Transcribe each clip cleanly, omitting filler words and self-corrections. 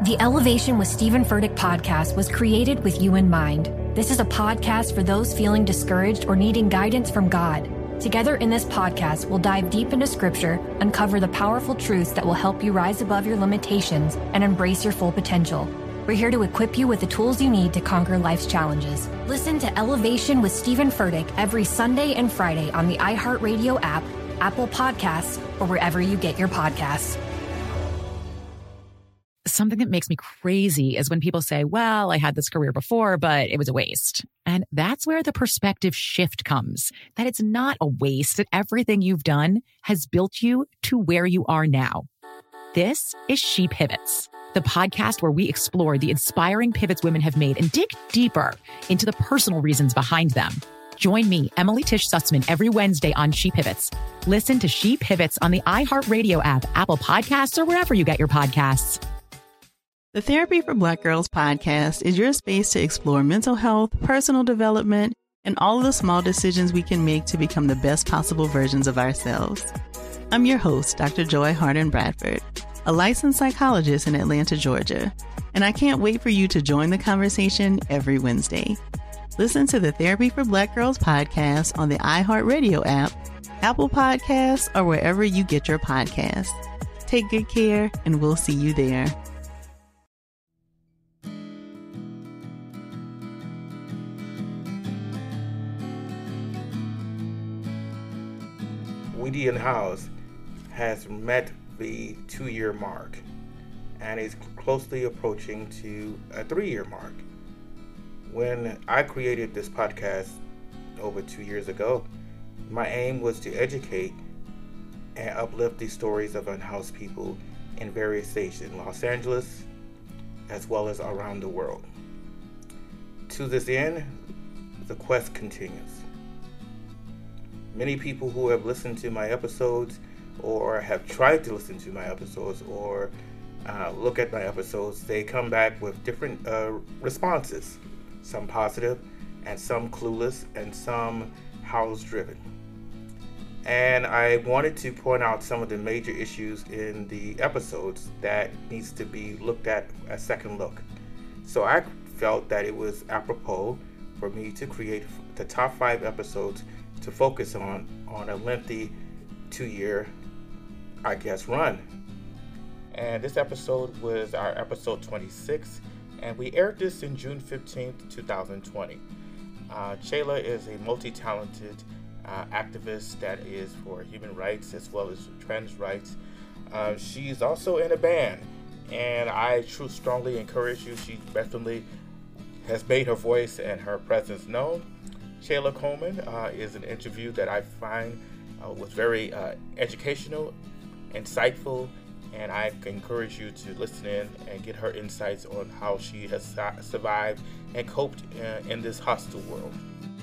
The Elevation with Stephen Furtick podcast was created with you in mind. This is a podcast for those feeling discouraged or needing guidance from God. Together in this podcast, we'll dive deep into Scripture, uncover the powerful truths that will help you rise above your limitations and embrace your full potential. We're here to equip you with the tools you need to conquer life's challenges. Listen to Elevation with Stephen Furtick every Sunday and Friday on the iHeartRadio app, Apple Podcasts, or wherever you get your podcasts. Something that makes me crazy is when people say, well, I had this career before, but it was a waste. And that's where the perspective shift comes, that it's not a waste, that everything you've done has built you to where you are now. This is She Pivots, the podcast where we explore the inspiring pivots women have made and dig deeper into the personal reasons behind them. Join me, Emily Tish Sussman, every Wednesday on She Pivots. Listen to She Pivots on the iHeartRadio app, Apple Podcasts, or wherever you get your podcasts. The Therapy for Black Girls podcast is your space to explore mental health, personal development, and all of the small decisions we can make to become the best possible versions of ourselves. I'm your host, Dr. Joy Harden Bradford, a licensed psychologist in Atlanta, Georgia, and I can't wait for you to join the conversation every Wednesday. Listen to the Therapy for Black Girls podcast on the iHeartRadio app, Apple Podcasts, or wherever you get your podcasts. Take good care, and we'll see you there. Weedy and House has met the 2-year mark and is closely approaching to a 3-year mark. When I created this podcast over 2 years ago, my aim was to educate and uplift the stories of unhoused people in various states in Los Angeles as well as around the world. To this end, the quest continues. Many people who have listened to my episodes or have tried to listen to my episodes or look at my episodes, they come back with different responses, some positive and some clueless and some house-driven. And I wanted to point out some of the major issues in the episodes that needs to be looked at a second look. So I felt that it was apropos for me to create the top 5 episodes to focus on a lengthy 2-year, run. And this episode was our episode 26, and we aired this in June 15th, 2020. Shayla is a multi-talented activist that is for human rights as well as trans rights. She's also in a band, and I strongly encourage you. She definitely has made her voice and her presence known. Shayla Coleman is an interview that I find was very educational, insightful, and I encourage you to listen in and get her insights on how she has survived and coped in this hostile world.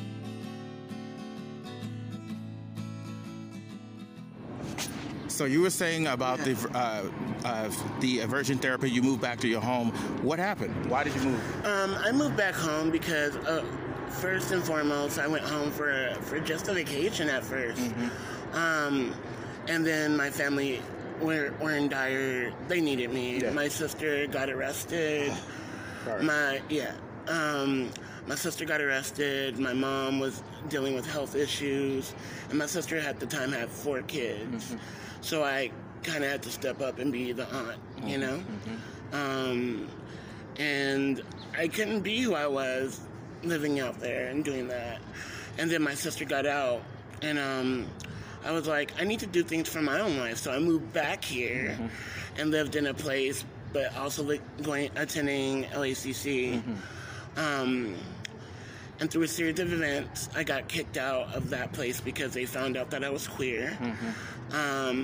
So you were saying about the aversion therapy, you moved back to your home. What happened? Why did you move? I moved back home because first and foremost, I went home for just a vacation at first. Mm-hmm. And then my family were in dire, they needed me. Yeah. My sister got arrested. Sorry. My sister got arrested. My mom was dealing with health issues. And my sister at the time had 4 kids. Mm-hmm. So I kind of had to step up and be the aunt, you know? Mm-hmm. And I couldn't be who I was living out there and doing that. And then my sister got out, and I was like, I need to do things for my own life. So I moved back here and lived in a place, but also attending LACC. Mm-hmm. And through a series of events, I got kicked out of that place because they found out that I was queer. Mm-hmm.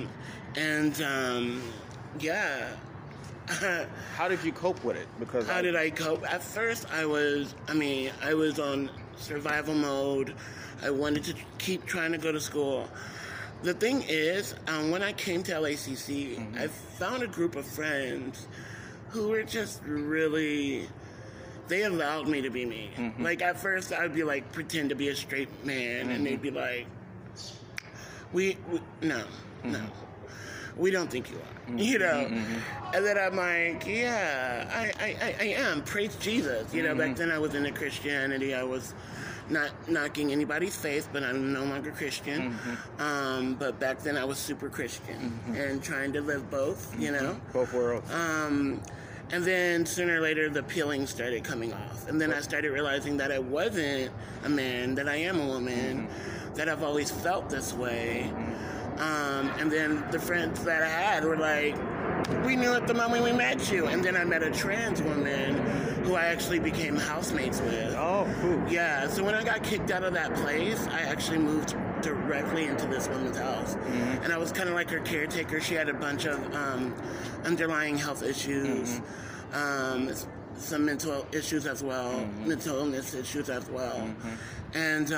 Yeah. How did you cope with it? How did I cope? At first, I was on survival mode. I wanted to keep trying to go to school. The thing is, when I came to LACC, mm-hmm. I found a group of friends who were just really... They allowed me to be me. Mm-hmm. Like, at first, I'd be like, pretend to be a straight man, mm-hmm. and they'd be like, no, we don't think you are. you know? And then I'm like, yeah, I am. Praise Jesus. You know, back then I was into Christianity. I was not knocking anybody's faith, but I'm no longer Christian. But back then I was super Christian and trying to live both, you know? Both worlds. And then sooner or later, the peeling started coming off. And then I started realizing that I wasn't a man, that I am a woman, that I've always felt this way. And then the friends that I had were like, we knew at the moment we met you. And then I met a trans woman who I actually became housemates with. Oh, cool. Yeah, so when I got kicked out of that place, I actually moved directly into this woman's house. And I was kind of like her caretaker. She had a bunch of underlying health issues, some mental issues as well, mental illness issues as well. And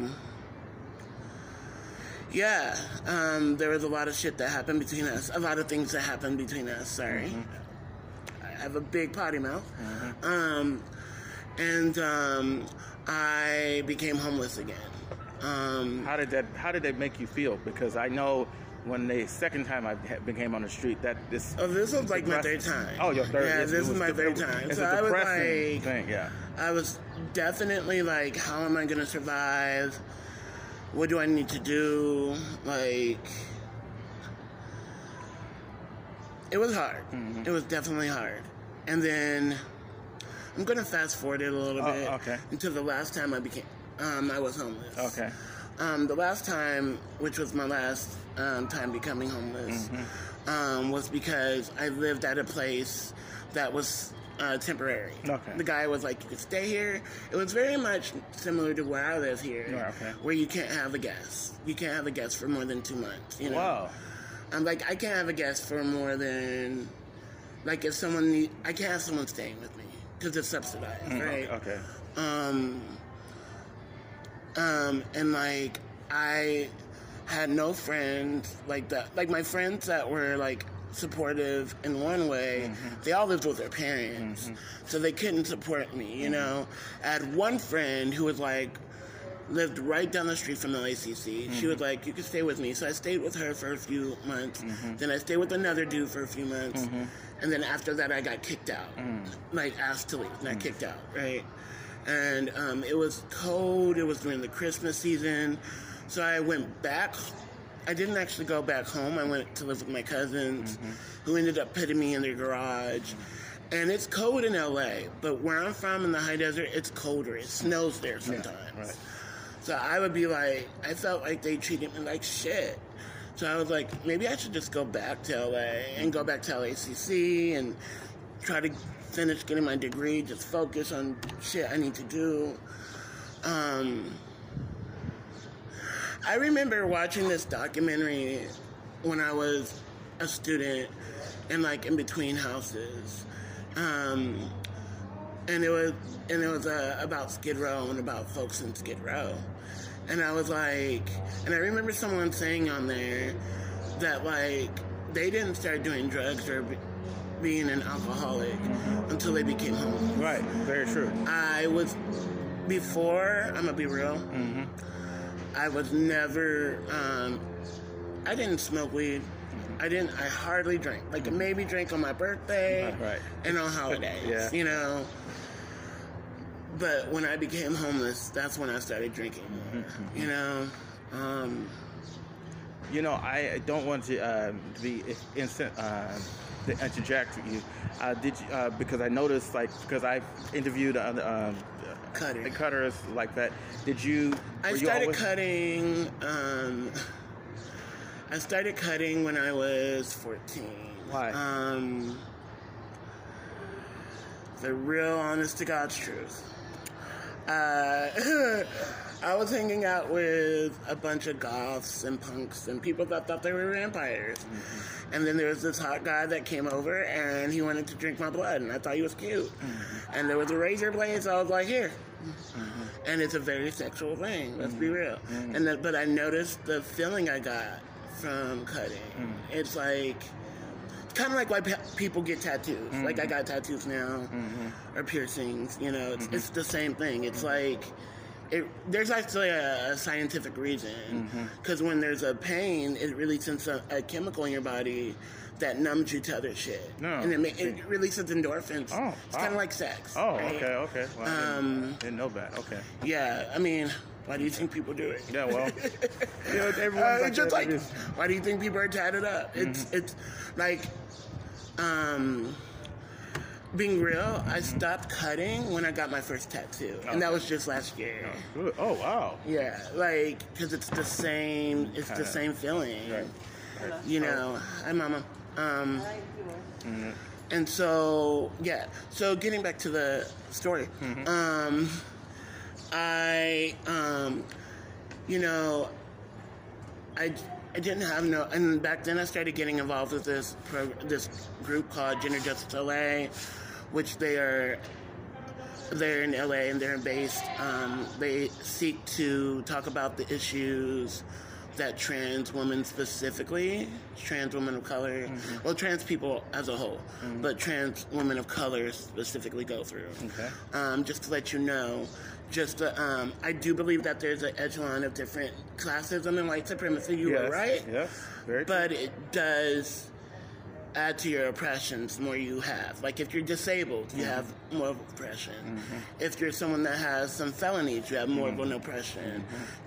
there was a lot of shit that happened between us, a lot of things that happened between us, sorry. I have a big potty mouth. I became homeless again. How did that make you feel? Because I know when the second time I became on the street, that this. Oh, this was like my third time. Oh, your third. Yeah, this is my third time. It's so a I was depressing like, thing. Yeah. I was definitely like, how am I gonna survive? What do I need to do? Like, it was hard. It was definitely hard. And then I'm gonna fast forward it a little bit until the last time I was homeless. Okay. The last time, which was my last time becoming homeless, was because I lived at a place that was temporary. Okay. The guy was like, you can stay here. It was very much similar to where I live here, where you can't have a guest. You can't have a guest for more than 2 months. You know? Wow. I'm like, I can't have a guest for more than, like, if someone I can't have someone staying with me because it's subsidized, right? Okay. And like, I had no friends like that. Like, my friends that were like supportive in one way, they all lived with their parents, so they couldn't support me, you know? I had one friend who was like, lived right down the street from the LACC. She was like, you can stay with me. So I stayed with her for a few months. Then I stayed with another dude for a few months. And then after that, I got kicked out. Like, asked to leave, not kicked out, right? And it was cold. It was during the Christmas season. So I went back. I didn't actually go back home. I went to live with my cousins, who ended up putting me in their garage. And it's cold in LA, but where I'm from in the high desert, it's colder. It snows there sometimes. Yeah, right. So I would be like, I felt like they treated me like shit. So I was like, maybe I should just go back to LA and go back to LACC and try to finish getting my degree, just focus on shit I need to do. I remember watching this documentary when I was a student and like in between houses. And it was about Skid Row and about folks in Skid Row. And I was like, and I remember someone saying on there that like they didn't start doing drugs or being an alcoholic until they became homeless. Right, very true. Before, I'm gonna be real, I was never, I didn't smoke weed. I hardly drank. Like, maybe drank on my birthday and on holidays, you know. But when I became homeless, that's when I started drinking more, you know. You know, I don't want to be instant to interject with you. Did you, because I noticed, like, because I've interviewed cutters like that. Did you? I started cutting when I was 14. Why? The real honest to God's truth. I was hanging out with a bunch of goths and punks and people that thought they were vampires. And then there was this hot guy that came over and he wanted to drink my blood and I thought he was cute. And there was a razor blade, so I was like, here. And it's a very sexual thing, let's be real. But I noticed the feeling I got from cutting. It's like, kind of like why people get tattoos. Like, I got tattoos now, or piercings, you know, it's the same thing. It's like, there's actually a scientific reason, because when there's a pain, it really sends a chemical in your body that numbs you to other shit. No. And it releases endorphins. Oh, it's kind of like sex. Oh, right? okay. Well, I didn't know that. Okay. Yeah, I mean, why do you think people do it? Yeah, well, everyone's it's just that. like, why do you think people are tatted up? Mm-hmm. It's like, being real, I stopped cutting when I got my first tattoo, and that was just last year. Oh, wow. Yeah, like, because it's the same feeling. Right. You know, hi, Mama. And so, yeah. So getting back to the story, I didn't have and back then I started getting involved with this group called Gender Justice LA, which they're in LA and they're based. They seek to talk about the issues that trans women specifically, trans women of color, well, trans people as a whole, but trans women of color specifically go through. Okay. Just to let you know, I do believe that there's an echelon of different classism and white supremacy. You were right. Yes. Very true. But it does add to your oppressions the more you have. Like if you're disabled, you have more of oppression. If you're someone that has some felonies, you have more of an oppression.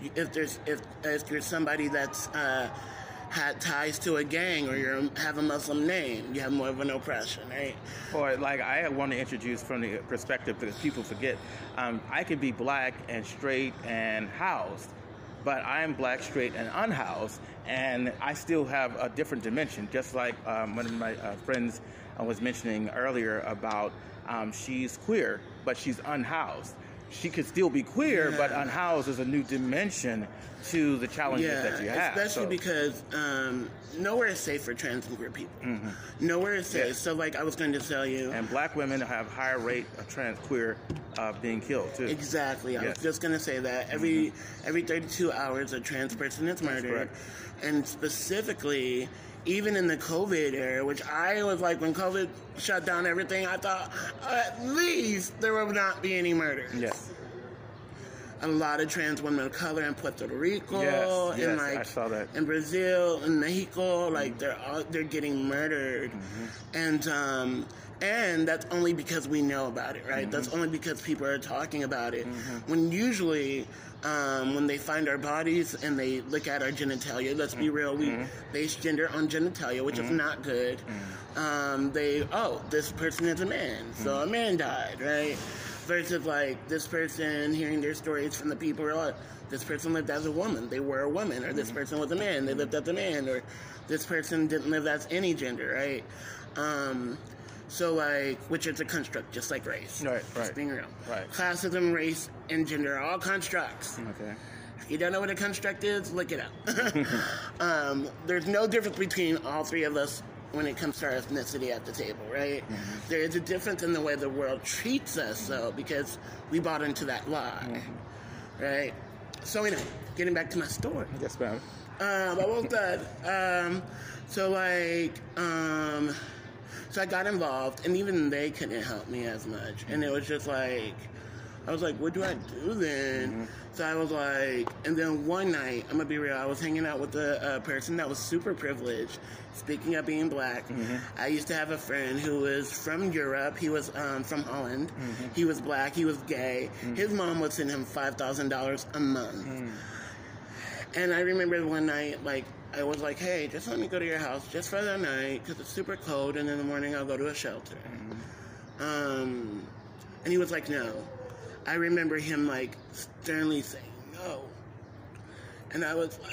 If you're somebody that's had ties to a gang or you have a Muslim name, you have more of an oppression, right? Or like I want to introduce from the perspective because people forget, I could be black and straight and housed, but I am black, straight, and unhoused, and I still have a different dimension. Just like one of my friends was mentioning earlier about she's queer, but she's unhoused. She could still be queer, but unhoused is a new dimension to the challenges that you have. Especially because nowhere is safe for trans and queer people. Nowhere is safe. Yes. So, like I was going to tell you, and black women have higher rate of trans queer being killed too. Exactly. I was just going to say that every 32 hours a trans person is murdered, and specifically. Even in the COVID era, which I was like, when COVID shut down everything, I thought at least there would not be any murders. Yes. A lot of trans women of color in Puerto Rico, and like I saw that. In Brazil, in Mexico, like they're getting murdered, and that's only because we know about it, right? That's only because people are talking about it. When usually. When they find our bodies and they look at our genitalia, let's be real, we base gender on genitalia, which is not good. This person is a man, so a man died, right? Versus like this person hearing their stories from the people, this person lived as a woman, they were a woman, or this person was a man, they lived as a man, or this person didn't live as any gender, right? So, like, which is a construct, just like race. Right. Just being real. Right. Classism, race, and gender are all constructs. Okay. If you don't know what a construct is, look it up. There's no difference between all three of us when it comes to our ethnicity at the table, right? There is a difference in the way the world treats us, though, because we bought into that lie, right? So, anyway, getting back to my story. Yes, ma'am. What was that? So I got involved, and even they couldn't help me as much. And it was just like, I was like, what do I do then? So I was like, and then one night, I'm going to be real, I was hanging out with a person that was super privileged. Speaking of being black, I used to have a friend who was from Europe. He was from Holland. He was black. He was gay. His mom would send him $5,000 a month. And I remember one night, like, I was like, hey, just let me go to your house just for the night because it's super cold, and in the morning I'll go to a shelter. And he was like, no. I remember him, like, sternly saying no. And I was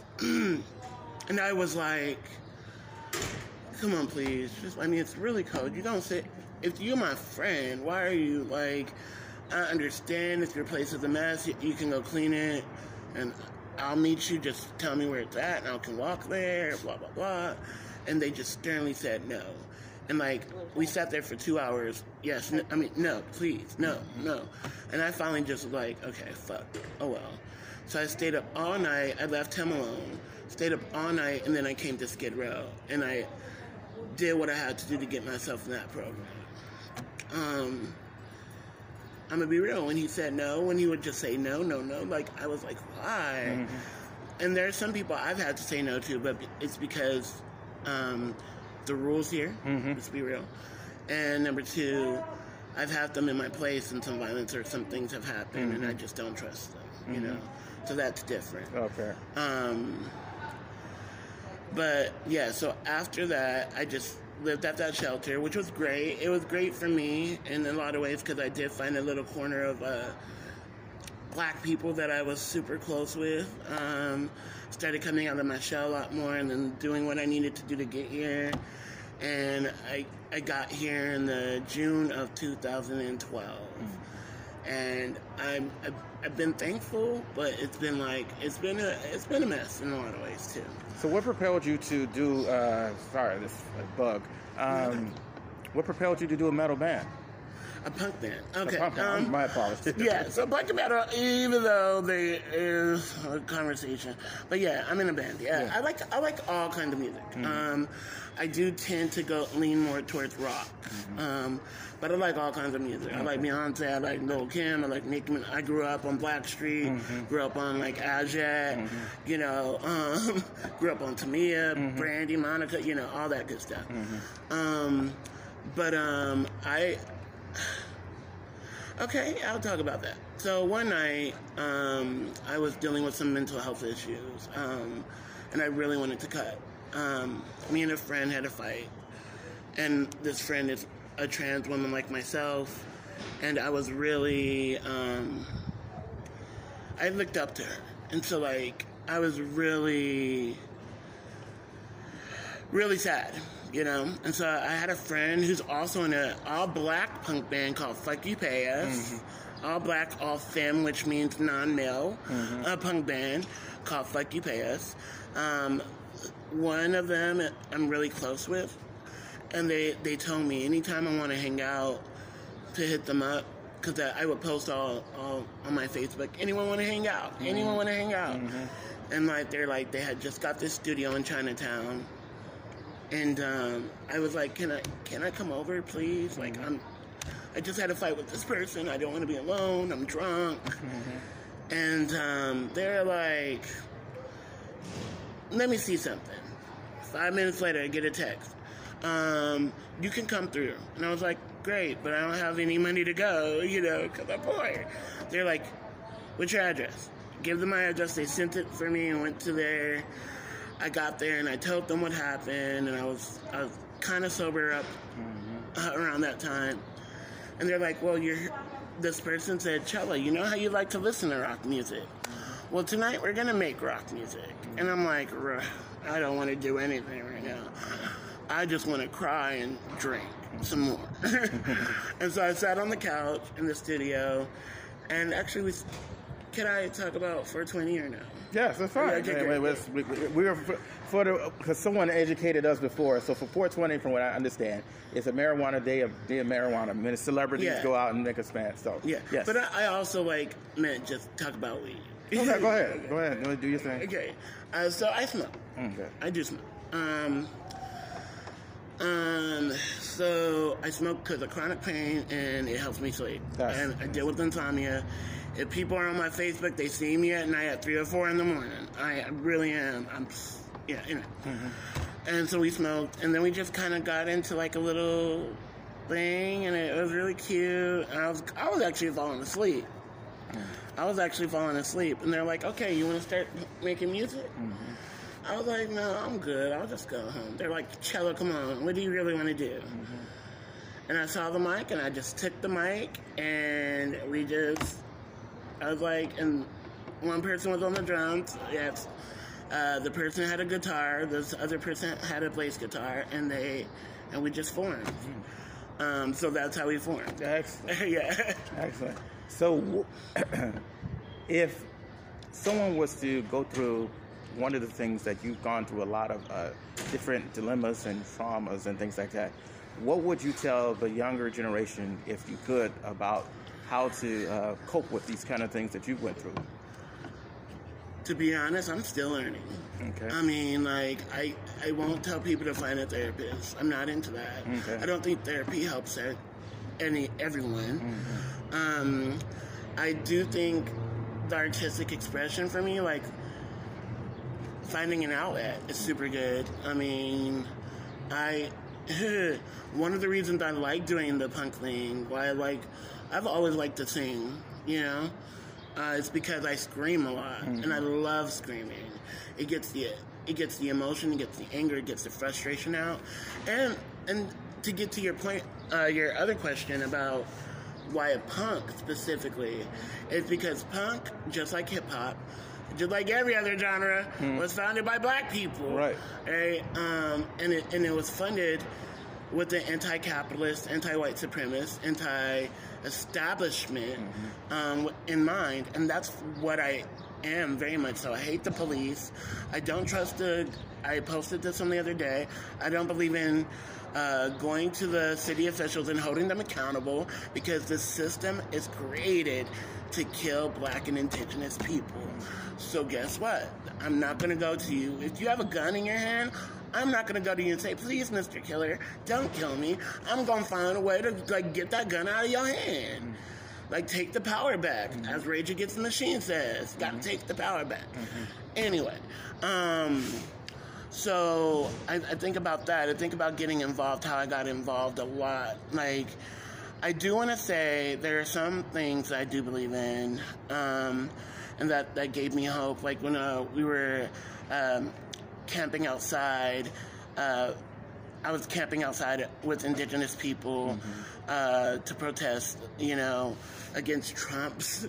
like, come on, please. It's really cold. You don't sit. If you're my friend, why are you, like, I understand if your place is a mess, you can go clean it, and I'll meet you, just tell me where it's at, and I can walk there, blah, blah, blah. And they just sternly said no. And, like, we sat there for 2 hours. Yes, no, please, no. And I finally just was like, okay, fuck, oh well. So I stayed up all night. I left him alone, stayed up all night, and then I came to Skid Row. And I did what I had to do to get myself in that program. I'm gonna be real, when he said no, when he would just say no, like, I was like, why? And there are some people I've had to say no to, but it's because the rules here. Let's be real. And number two, I've had them in my place and some violence or some things have happened and I just don't trust them, you know? So that's different. Okay. But yeah, so after that, I just lived at that shelter, which was great. It was great for me in a lot of ways because I did find a little corner of black people that I was super close with. Started coming out of my shell a lot more and then doing what I needed to do to get here. And I got here in the June of 2012. And I've been thankful, but it's been a mess in a lot of ways too. So what propelled you to do? Sorry, this bug. What propelled you to do a metal band? A punk band. Okay. A punk band. My apologies. Yeah, so punk and metal, even though there is a conversation. But yeah, I'm in a band. Yeah. I like all kinds of music. I do tend to lean more towards rock. But I like all kinds of music. I like Beyonce, I like Lil' Kim, I like Nicki Minaj. I grew up on Blackstreet, grew up on like Ajay, you know, grew up on Tamia, Brandy, Monica, you know, all that good stuff. Okay, I'll talk about that. So one night, I was dealing with some mental health issues, and I really wanted to cut. Me and a friend had a fight, and this friend is a trans woman like myself, and I was really, I looked up to her, and so like, I was really, really sad. You know, and so I had a friend who's also in an all-black punk band called Fuck You Pay Us. All black, all femme, which means non-male, a punk band called Fuck You Pay Us. One of them I'm really close with, and they told me anytime I want to hang out to hit them up, because I would post all on my Facebook, anyone want to hang out? Anyone want to hang out? And like they had just got this studio in Chinatown. And I was like, can I come over, please? Like, I just had a fight with this person. I don't want to be alone. I'm drunk. And they're like, let me see something. 5 minutes later, I get a text. You can come through. And I was like, great, but I don't have any money to go, you know, because I'm poor. They're like, what's your address? Give them my address. They sent it for me and went to there. I got there and I told them what happened, and I was kind of sober up around that time. And they're like, well, this person said, Chella, you know how you like to listen to rock music? Well, tonight we're going to make rock music. And I'm like, I don't want to do anything right now. I just want to cry and drink some more. And so I sat on the couch in the studio, and actually, can I talk about 420 or no? Yes, that's fine. We were because someone educated us before. So for 420, from what I understand, it's a marijuana day of marijuana. Many celebrities go out and make a span. So yeah, yes. But I also meant just talk about weed. Okay, go ahead. Do your thing. Okay, so I smoke. Okay, I do smoke. So I smoke because of chronic pain, and it helps me sleep. And I deal with insomnia. If people are on my Facebook, they see me at night at 3 or 4 in the morning. I really am. You know. And so we smoked, and then we just kind of got into like a little thing, and it was really cute. And I was actually falling asleep. And they're like, okay, you want to start making music? I was like, no, I'm good. I'll just go home. They're like, Chella, come on. What do you really want to do? And I saw the mic, and I just took the mic, and I was like, and one person was on the drums. Yes. The person had a guitar. This other person had a bass guitar, and we just formed. So that's how we formed. Excellent. Yeah. Excellent. So, if someone was to go through one of the things that you've gone through, a lot of different dilemmas and traumas and things like that, what would you tell the younger generation, if you could, about how to cope with these kind of things that you went through? To be honest, I'm still learning. Okay. I mean, like, I won't tell people to find a therapist. I'm not into that. Okay. I don't think therapy helps everyone. I do think the artistic expression for me, like, finding an outlet is super good. I mean, I one of the reasons I like doing the punk thing, I've always liked to sing, you know, it's because I scream a lot, and I love screaming. It gets the emotion, it gets the anger, it gets the frustration out, and to get to your point, your other question about why punk specifically, is because punk, just like hip hop, just like every other genre, was founded by black people, right? And it was funded with the anti-capitalist, anti-white supremacist, anti-establishment in mind, and that's what I am very much so. I hate the police. I don't trust I posted this on the other day. I don't believe in going to the city officials and holding them accountable, because the system is created to kill black and indigenous people. So guess what? I'm not going to go to you. If you have a gun in your hand, I'm not going to go to you and say, please, Mr. Killer, don't kill me. I'm going to find a way to get that gun out of your hand. Take the power back, as Rage Against the Machine says. Got to take the power back. Anyway, so I think about that. I think about getting involved, how I got involved a lot. I do want to say there are some things I do believe in, and that gave me hope. Like when we were camping outside, I was camping outside with indigenous people to protest, against Trump's,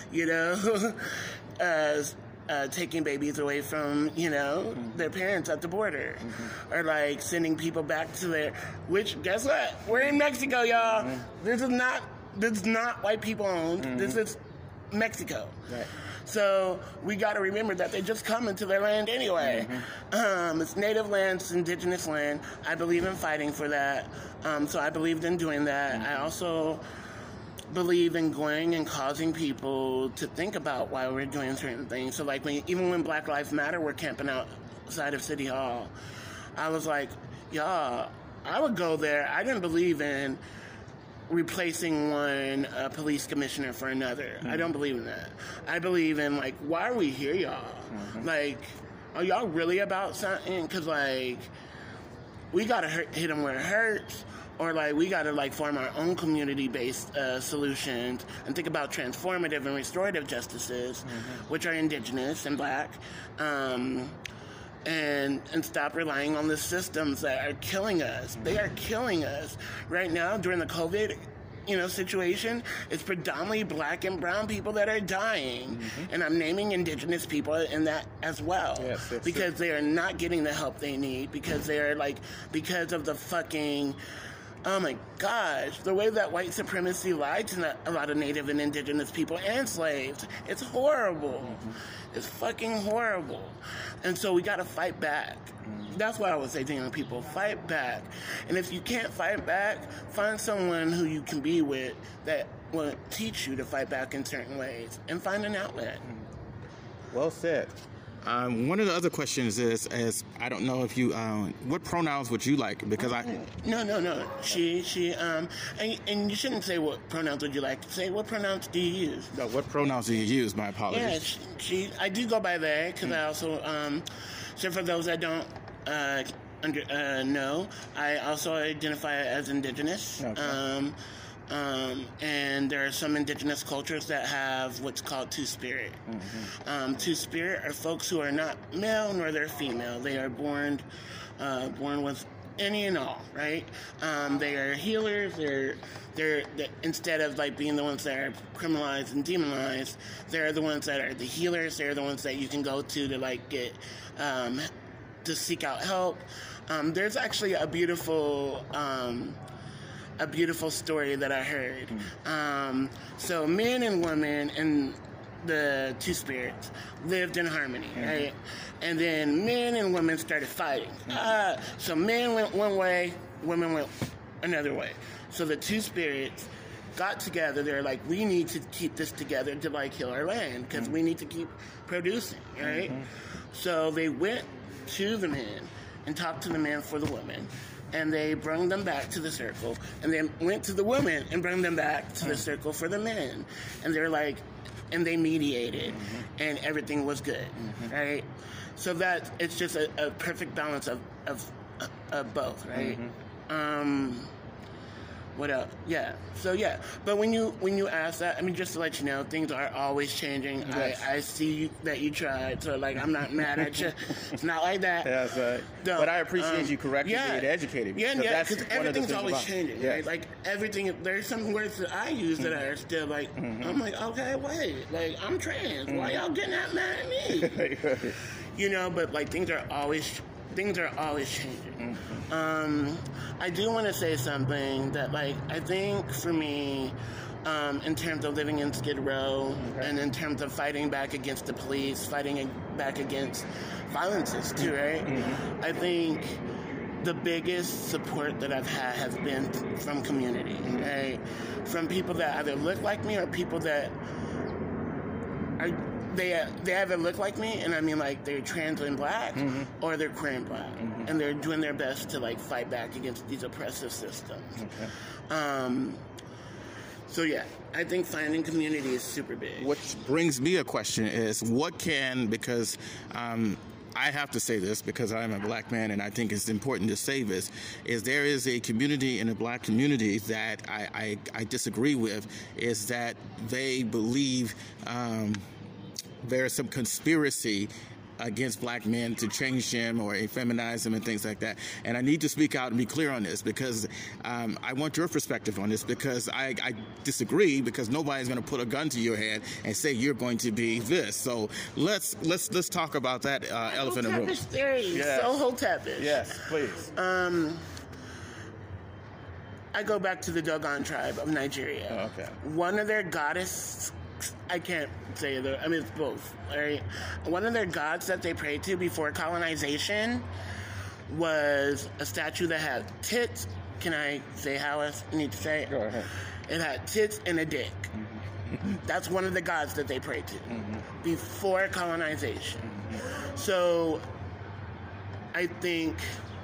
taking babies away from, their parents at the border. Or sending people back to which, guess what? We're in Mexico, y'all. This is not white people owned. This is Mexico. Right. So we got to remember that they just come into their land anyway. It's native land, it's indigenous land. I believe in fighting for that. So I believed in doing that. I also believe in going and causing people to think about why we're doing certain things. So even when Black Lives Matter were camping outside of City Hall, I was like, y'all, I would go there. I didn't believe in replacing one police commissioner for another. I don't believe in that. I believe in why are we here, y'all? Are y'all really about something? Because we gotta hit them where it hurts, or we gotta form our own community-based solutions and think about transformative and restorative justices, which are indigenous and black, and stop relying on the systems that are killing us. They are killing us right now during the COVID situation. It's predominantly black and brown people that are dying, and I'm naming indigenous people in that as well. Yes, because they are not getting the help they need, because they are because of the fucking, oh my gosh, the way that white supremacy lied to a lot of native and indigenous people and slaves. It's horrible. It's fucking horrible. And so we got to fight back. That's why I would say to young people, fight back. And if you can't fight back, find someone who you can be with that will teach you to fight back in certain ways, and find an outlet. Well said. One of the other questions is I don't know if you, what pronouns would you like? Because No. She, and you shouldn't say what pronouns would you like. Say, what pronouns do you use? No, what pronouns do you use? My apologies. Yeah, I do go by they, because I also, so for those that don't know, I also identify as indigenous. Okay. And there are some indigenous cultures that have what's called Two-Spirit. Two-Spirit are folks who are not male nor they're female. They are born with any and all, right? They are healers. They're instead of being the ones that are criminalized and demonized, they're the ones that are the healers. They're the ones that you can go to get to seek out help. There's actually a beautiful story that I heard. So men and women and the two spirits lived in harmony, right? And then men and women started fighting. So men went one way, women went another way. So the two spirits got together. They're like, we need to keep this together to heal our land, because we need to keep producing, right? So they went to the men and talked to the men for the women. And they brought them back to the circle, and then went to the women and brought them back to the circle for the men. And they're and they mediated, and everything was good, right? So that it's just a perfect balance of both, right? What else? Yeah. So yeah. But when you ask that, I mean, just to let you know, things are always changing. Yes. I see that you tried, so like I'm not mad at you. It's not like that. That's right. No, But I appreciate you correcting me yeah. and educating me. Yeah, because everything's always changing. Yes. Right? Like everything. There's some words that I use that are still like. I'm like, okay, wait, like I'm trans. Why y'all getting that mad at me? You know, but like things are always changing. I do want to say something that, like, I think for me, in terms of living in Skid Row and in terms of fighting back against the police, fighting back against violences too, right? I think the biggest support that I've had has been from community, right? From people that either look like me or people that are... They either look like me, and I mean like they're trans and black, or they're queer and black, and they're doing their best to like fight back against these oppressive systems. So yeah, I think finding community is super big. Which brings me a question is, because I have to say this because I'm a black man and I think it's important to say this, is there is a community in the black community that I disagree with, is that they believe there's some conspiracy against black men to change them or effeminize them and things like that. And I need to speak out and be clear on this because I want your perspective on this, because I disagree, because nobody's going to put a gun to your head and say you're going to be this. So let's talk about that elephant in the room. Hotepish theory. Yes. So Hotepish. Yes, please. I go back to the Dogon tribe of Nigeria. Oh, okay. One of their goddess... I can't say it. I mean, it's both, right? One of their gods that they prayed to before colonization was a statue that had tits. Can I say how I need to say it? Go ahead. It had tits and a dick. That's one of the gods that they prayed to before colonization. So I think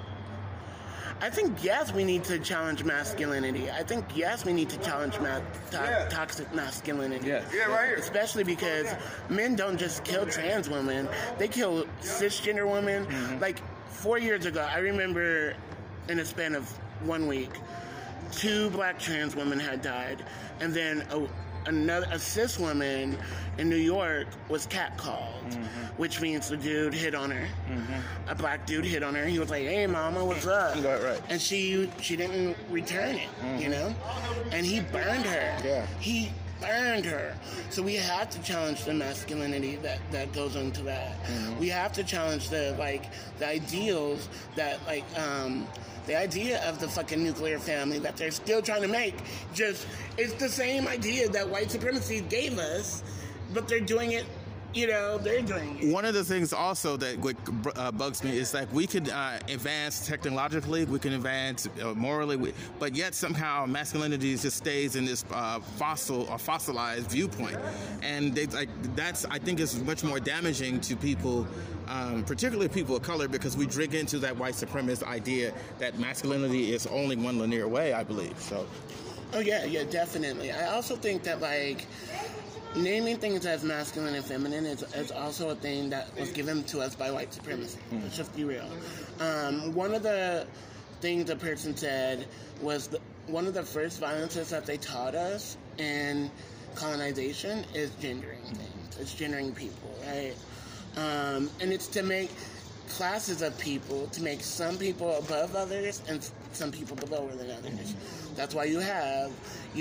yes, we need to challenge masculinity. I think yes, we need to challenge toxic masculinity. Yeah, right here. Especially because men don't just kill trans women; they kill cisgender women. Like 4 years ago, I remember in a span of 1 week, 2 black trans women had died, and then a cis woman in New York was catcalled, which means the dude hit on her. A black dude hit on her. He was like, "Hey, mama, what's up?" Right. And she didn't return it, you know? And he burned her. Yeah. He burned her. So we have to challenge the masculinity that goes into that. We have to challenge the ideals that, the idea of the fucking nuclear family that they're still trying to make. Just, it's the same idea that white supremacy gave us, but they're doing it, they're doing it. One of the things also that bugs me is like we could advance technologically, we can advance morally, but yet somehow masculinity just stays in this fossilized viewpoint. And that's, I think, is much more damaging to people, particularly people of color, because we drink into that white supremacist idea that masculinity is only one linear way, I believe. So. Oh, yeah, definitely. I also think that, naming things as masculine and feminine is also a thing that was given to us by white supremacy. Let's just be real. One of the things a person said was one of the first violences that they taught us in colonization is gendering things. It's gendering people, right? And it's to make classes of people, to make some people above others and some people below than others. That's why you have,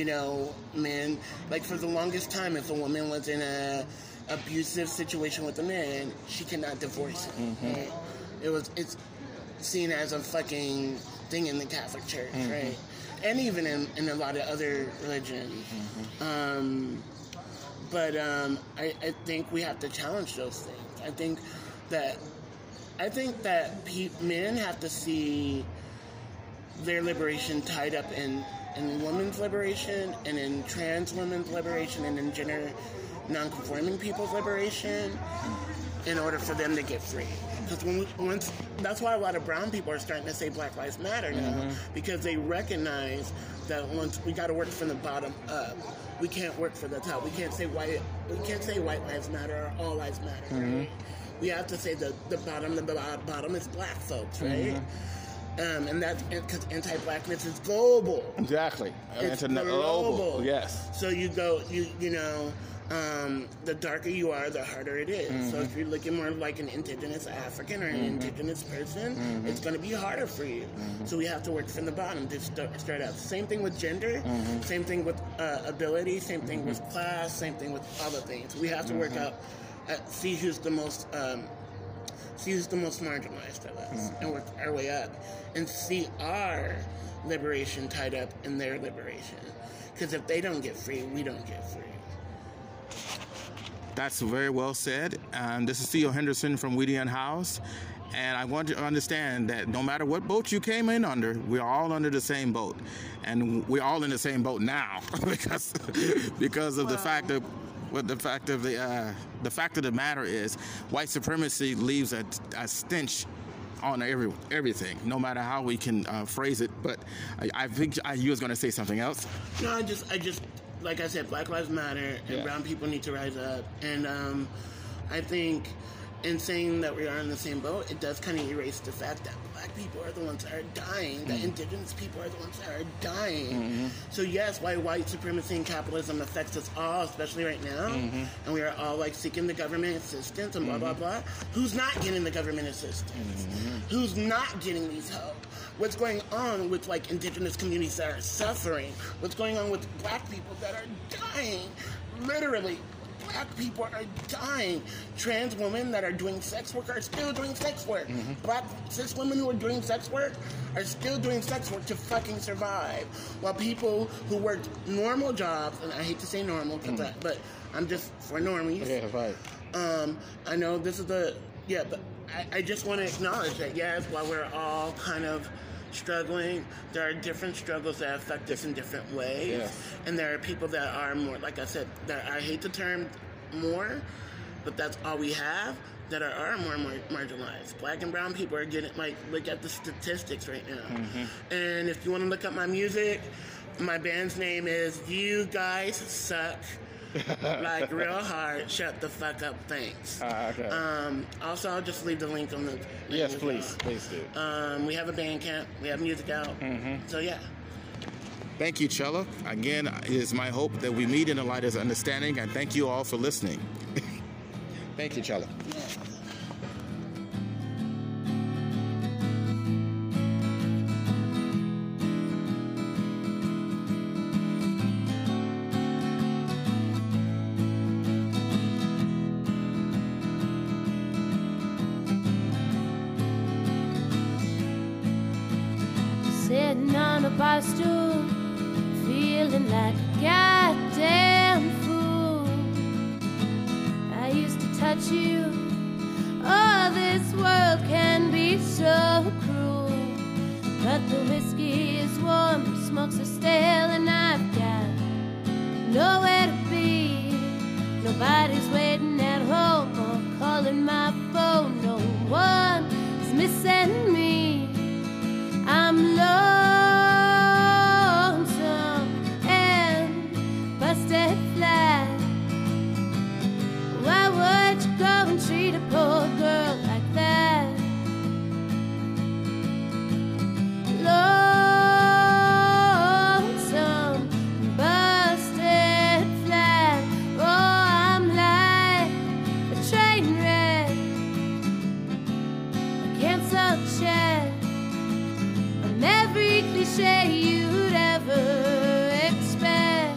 men, for the longest time, if a woman was in a abusive situation with a man, she cannot divorce him. Right? It's seen as a fucking thing in the Catholic Church, right? And even in a lot of other religions. But I think we have to challenge those things. I think that men have to see their liberation tied up in women's liberation and in trans women's liberation and in gender non-conforming people's liberation in order for them to get free. Because that's why a lot of brown people are starting to say Black Lives Matter now, because they recognize that once we got to work from the bottom up. We can't work for the top. We can't say white lives matter or all lives matter. Right? We have to say the bottom is black folks, right? And that's because anti-blackness is global. Exactly. It's global. Yes. So you go, the darker you are, the harder it is. Mm-hmm. So if you're looking more like an indigenous African or an indigenous person, it's going to be harder for you. Mm-hmm. So we have to work from the bottom to start out. Same thing with gender, same thing with ability, same thing with class, same thing with other things. We have to work out, see who's the most marginalized of us, and work our way up, and see our liberation tied up in their liberation. Because if they don't get free, we don't get free. That's very well said. This is Theo Henderson from Weedian House, and I want you to understand that no matter what boat you came in under, we're all under the same boat, and we're all in the same boat now because of the fact of. Well, the fact of the matter is, white supremacy leaves a stench on everything, no matter how we can phrase it. But I think you was going to say something else. No, I just, like I said, Black Lives Matter, and brown people need to rise up. And I think in saying that we are in the same boat, it does kind of erase the fact that black people are the ones that are dying, that indigenous people are the ones that are dying. So yes, white supremacy and capitalism affects us all, especially right now, and we are all like seeking the government assistance and blah, blah, blah. Who's not getting the government assistance? Who's not getting these help? What's going on with like indigenous communities that are suffering? What's going on with black people that are dying? Literally. Black people are dying. Trans women that are doing sex work are still doing sex work. Black cis women who are doing sex work are still doing sex work to fucking survive. While people who work normal jobs, and I hate to say normal, but I'm just for normies. Yeah, right. I know this is but I just want to acknowledge that, yes, while we're all kind of struggling, there are different struggles that affect us in different ways. Yes. And there are people that are more, like I said, that I hate the term more, but that's all we have, that are more marginalized. Black and brown people are getting, like, look at the statistics right now. And if you want to look up my music, my band's name is You Guys Suck. Like real hard, shut the fuck up, thanks. Okay. Also, I'll just leave the link on the... Yes, please do. We have a Bandcamp, we have music out, so yeah. Thank you, Chella. Again, it is my hope that we meet in the light of understanding, and thank you all for listening. Thank you, Chella. Yeah. Sitting on a bar stool, feeling like a goddamn fool. I used to touch you. Oh, this world can be so cruel. But the whiskey is warm, the smokes are stale, and I've got nowhere to be. Nobody's waiting at home or calling my phone. No one is missing me. I'm lonesome and busted flat. Why would you go and treat a poor girl like that? Lonesome, busted flat. Oh, I'm like a train wreck, a canceled check. I'm every cliche you'd ever expect.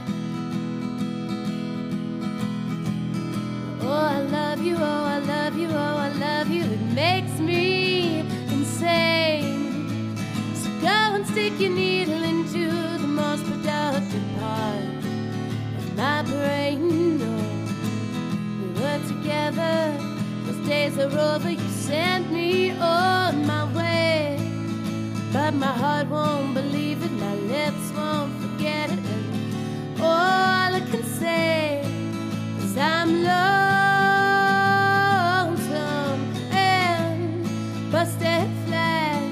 Oh, I love you, oh, I love you, oh, I love you. It makes me insane. So go and stick your needle into the most productive part of my brain. Oh, we were together, those days are over. You sent me on my way. But my heart won't believe it, my lips won't forget it, and all I can say is I'm lonesome and busted flat.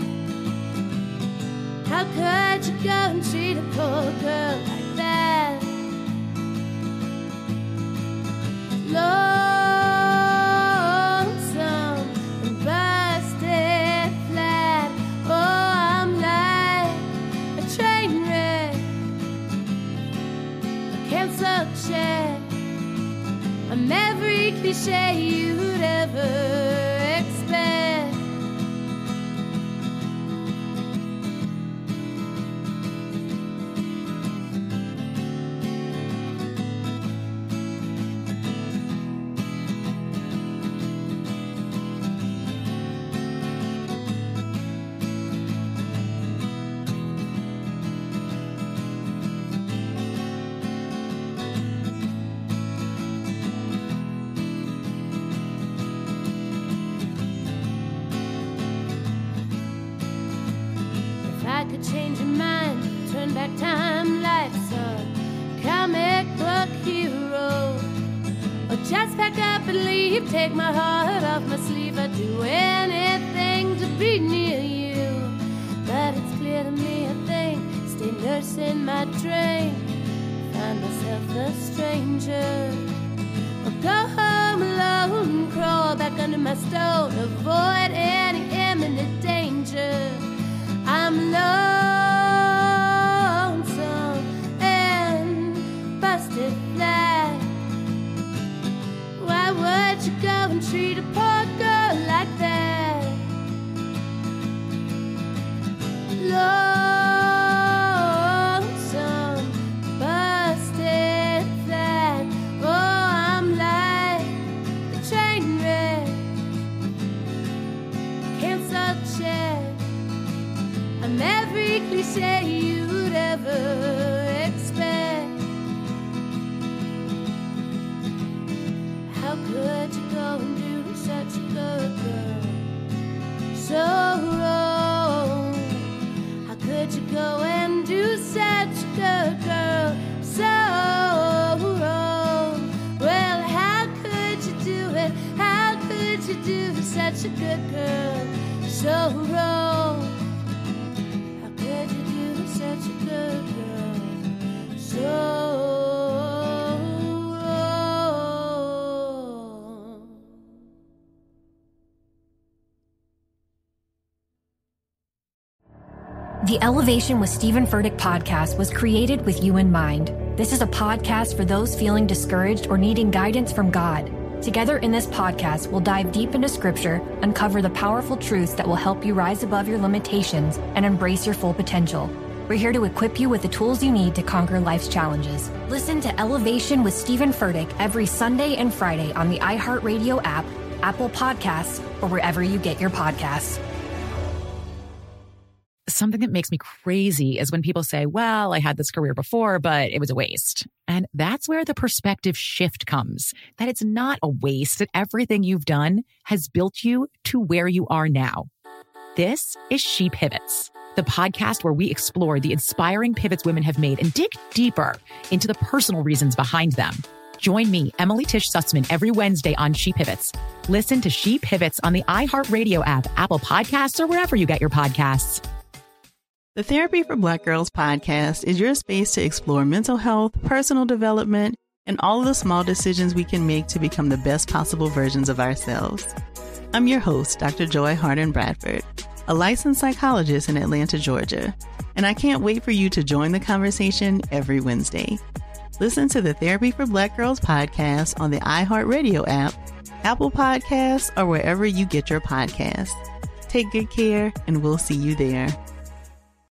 How could you go and treat a poor girl like that? Lonesome and busted flat. Oh, I'm cancel check. I'm every cliche you'd ever expect. I could change your mind, turn back time like some comic book hero, or just pack up and leave, take my heart off my sleeve. I'd do anything to be near you, but it's clear to me I think stay nursing my dream, find myself a stranger, or go home alone, crawl back under my stone, avoid any imminent danger. I'm lonesome and busted flat. Why would you go and treat a poor girl like that? Lonesome, busted flat. Oh, I'm like a train wreck. Cancel check. I'm every cliche you'd ever expect. How could you go and do such a good girl so wrong? How could you go and do such a good girl so wrong? Well, how could you do it? How could you do such a good girl so wrong? Such a good girl, so wrong. The Elevation with Stephen Furtick podcast was created with you in mind. This is a podcast for those feeling discouraged or needing guidance from God. Together in this podcast, we'll dive deep into Scripture, uncover the powerful truths that will help you rise above your limitations and embrace your full potential. We're here to equip you with the tools you need to conquer life's challenges. Listen to Elevation with Stephen Furtick every Sunday and Friday on the iHeartRadio app, Apple Podcasts, or wherever you get your podcasts. Something that makes me crazy is when people say, well, I had this career before, but it was a waste. And that's where the perspective shift comes, that it's not a waste, that everything you've done has built you to where you are now. This is She Pivots, the podcast where we explore the inspiring pivots women have made and dig deeper into the personal reasons behind them. Join me, Emily Tish Sussman, every Wednesday on She Pivots. Listen to She Pivots on the iHeartRadio app, Apple Podcasts, or wherever you get your podcasts. The Therapy for Black Girls podcast is your space to explore mental health, personal development, and all of the small decisions we can make to become the best possible versions of ourselves. I'm your host, Dr. Joy Harden Bradford, a licensed psychologist in Atlanta, Georgia, and I can't wait for you to join the conversation every Wednesday. Listen to the Therapy for Black Girls podcast on the iHeartRadio app, Apple Podcasts, or wherever you get your podcasts. Take good care, and we'll see you there.